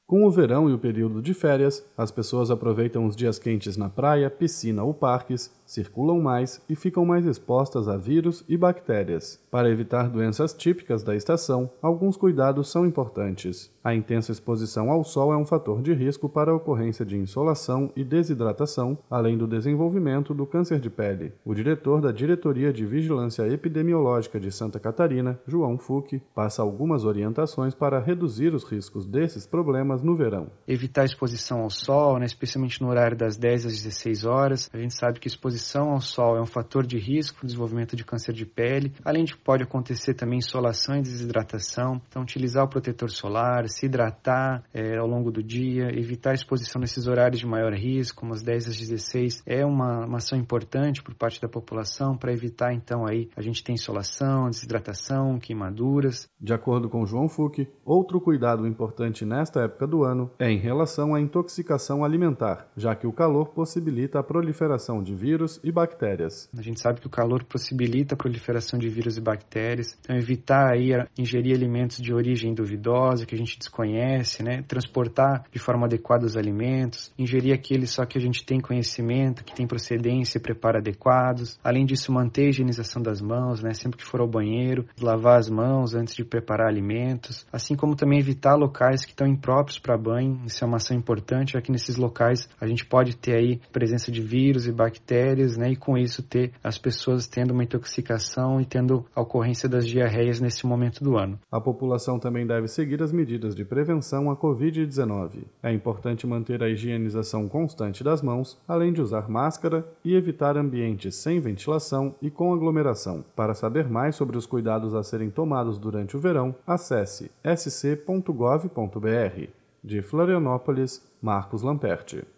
Com o verão e o período de férias, as pessoas aproveitam os dias quentes na praia, piscina ou parques, circulam mais e ficam mais expostas a vírus e bactérias. Para evitar doenças típicas da estação, alguns cuidados são importantes. A intensa exposição ao sol é um fator de risco para a ocorrência de insolação e desidratação, além do desenvolvimento do câncer de pele. O diretor da Diretoria de Vigilância Epidemiológica de Santa Catarina, João Fucchi, passa algumas orientações para reduzir os riscos desses problemas no verão. Evitar a exposição ao sol, especialmente no horário das 10 às 16 horas. A gente sabe que a exposição ao sol é um fator de risco para o desenvolvimento de câncer de pele, além de que pode acontecer também insolação e desidratação. Então, utilizar o protetor solar, se hidratar ao longo do dia, evitar a exposição nesses horários de maior risco, como as 10 às 16, é uma ação importante por parte da população para evitar, então, aí a gente ter insolação, desidratação, queimaduras. De acordo com João Fucchi, outro cuidado importante nesta época do ano é em relação à intoxicação alimentar, já que o calor possibilita a proliferação de vírus e bactérias. A gente sabe que o calor possibilita a proliferação de vírus e bactérias, então evitar aí ingerir alimentos de origem duvidosa, que a gente desconhece, transportar de forma adequada os alimentos, ingerir aqueles só que a gente tem conhecimento, que tem procedência e preparo adequados. Além disso, manter a higienização das mãos, sempre que for ao banheiro, lavar as mãos antes de preparar alimentos, assim como também evitar locais que estão impróprios para banho. Isso é uma ação importante, já que nesses locais a gente pode ter aí presença de vírus e bactérias, e com isso ter as pessoas tendo uma intoxicação e tendo a ocorrência das diarreias nesse momento do ano. A população também deve seguir as medidas de prevenção à Covid-19. É importante manter a higienização constante das mãos, além de usar máscara e evitar ambientes sem ventilação e com aglomeração. Para saber mais sobre os cuidados a serem tomados durante o verão, acesse sc.gov.br. De Florianópolis, Marcos Lamperti.